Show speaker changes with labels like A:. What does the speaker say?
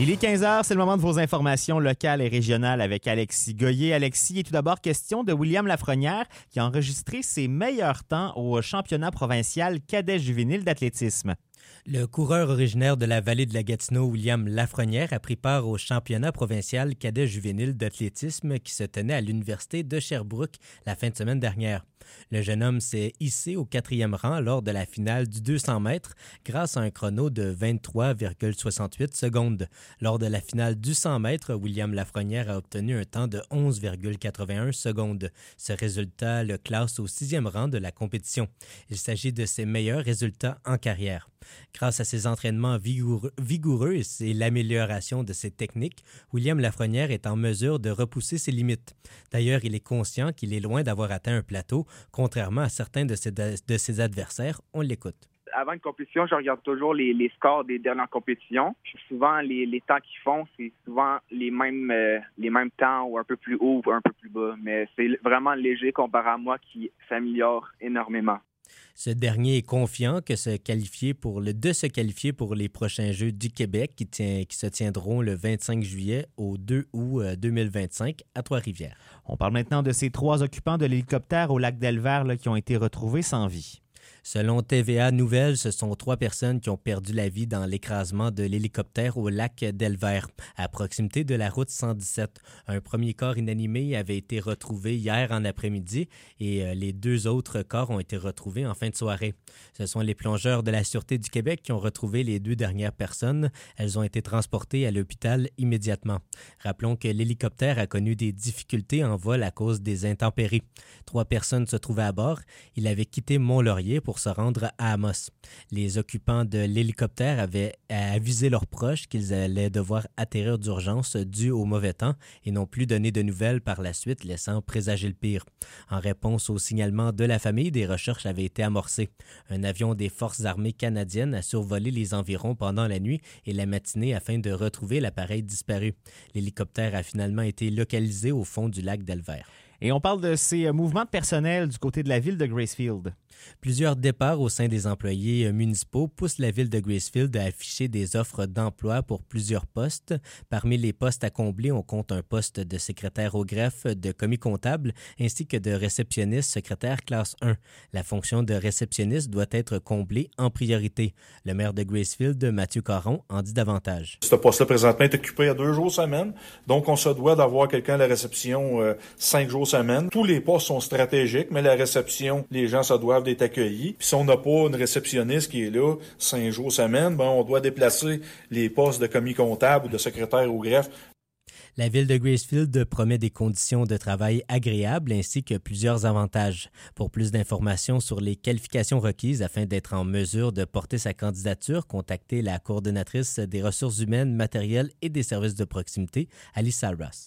A: Il est 15h, c'est le moment de vos informations locales et régionales avec Alexis Goyer. Alexis, il est tout d'abord question de William Lafrenière qui a enregistré ses meilleurs temps au championnat provincial cadet juvénile d'athlétisme.
B: Le coureur originaire de la vallée de la Gatineau, William Lafrenière, a pris part au championnat provincial cadet juvénile d'athlétisme qui se tenait à l'Université de Sherbrooke la fin de semaine dernière. Le jeune homme s'est hissé au 4e rang lors de la finale du 200 mètres grâce à un chrono de 23,68 secondes. Lors de la finale du 100 mètres, William Lafrenière a obtenu un temps de 11,81 secondes. Ce résultat le classe au 6e rang de la compétition. Il s'agit de ses meilleurs résultats en carrière. Grâce à ses entraînements vigoureux et l'amélioration de ses techniques, William Lafrenière est en mesure de repousser ses limites. D'ailleurs, il est conscient qu'il est loin d'avoir atteint un plateau, contrairement à certains de ses adversaires. On l'écoute.
C: Avant une compétition, je regarde toujours les scores des dernières compétitions. Puis souvent, les temps qu'ils font, c'est souvent les mêmes temps ou un peu plus haut ou un peu plus bas. Mais c'est vraiment léger comparé à moi qui s'améliore énormément.
B: Ce dernier est confiant de se qualifier pour les prochains Jeux du Québec qui se tiendront le 25 juillet au 2 août 2025 à Trois-Rivières.
A: On parle maintenant de ces 3 occupants de l'hélicoptère au lac d'Elvert qui ont été retrouvés sans vie.
B: Selon TVA Nouvelles, ce sont 3 personnes qui ont perdu la vie dans l'écrasement de l'hélicoptère au lac d'Elvert, à proximité de la route 117. Un premier corps inanimé avait été retrouvé hier en après-midi et les 2 autres corps ont été retrouvés en fin de soirée. Ce sont les plongeurs de la Sûreté du Québec qui ont retrouvé les 2 dernières personnes. Elles ont été transportées à l'hôpital immédiatement. Rappelons que l'hélicoptère a connu des difficultés en vol à cause des intempéries. 3 personnes se trouvaient à bord. Il avait quitté Mont-Laurier pour se rendre à Amos. Les occupants de l'hélicoptère avaient avisé leurs proches qu'ils allaient devoir atterrir d'urgence dû au mauvais temps et n'ont plus donné de nouvelles par la suite, laissant présager le pire. En réponse au signalement de la famille, des recherches avaient été amorcées. Un avion des Forces armées canadiennes a survolé les environs pendant la nuit et la matinée afin de retrouver l'appareil disparu. L'hélicoptère a finalement été localisé au fond du lac d'Elvert.
A: Et on parle de ces mouvements de personnel du côté de la ville de Gracefield.
B: Plusieurs départs au sein des employés municipaux poussent la ville de Gracefield à afficher des offres d'emploi pour plusieurs postes. Parmi les postes à combler, on compte un poste de secrétaire au greffe, de commis comptable, ainsi que de réceptionniste secrétaire classe 1. La fonction de réceptionniste doit être comblée en priorité. Le maire de Gracefield, Mathieu Caron, en dit davantage.
D: Ce poste-là, présentement, est occupé à 2 jours semaine. Donc, on se doit d'avoir quelqu'un à la réception 5 jours semaine. Tous les postes sont stratégiques, mais la réception, les gens se doivent d'être accueillis. Puis si on n'a pas une réceptionniste qui est là 5 jours semaine, on doit déplacer les postes de commis comptable ou de secrétaire au greffe.
B: La ville de Gracefield promet des conditions de travail agréables ainsi que plusieurs avantages. Pour plus d'informations sur les qualifications requises afin d'être en mesure de porter sa candidature, contactez la coordonnatrice des ressources humaines, matérielles et des services de proximité, Alice Salras.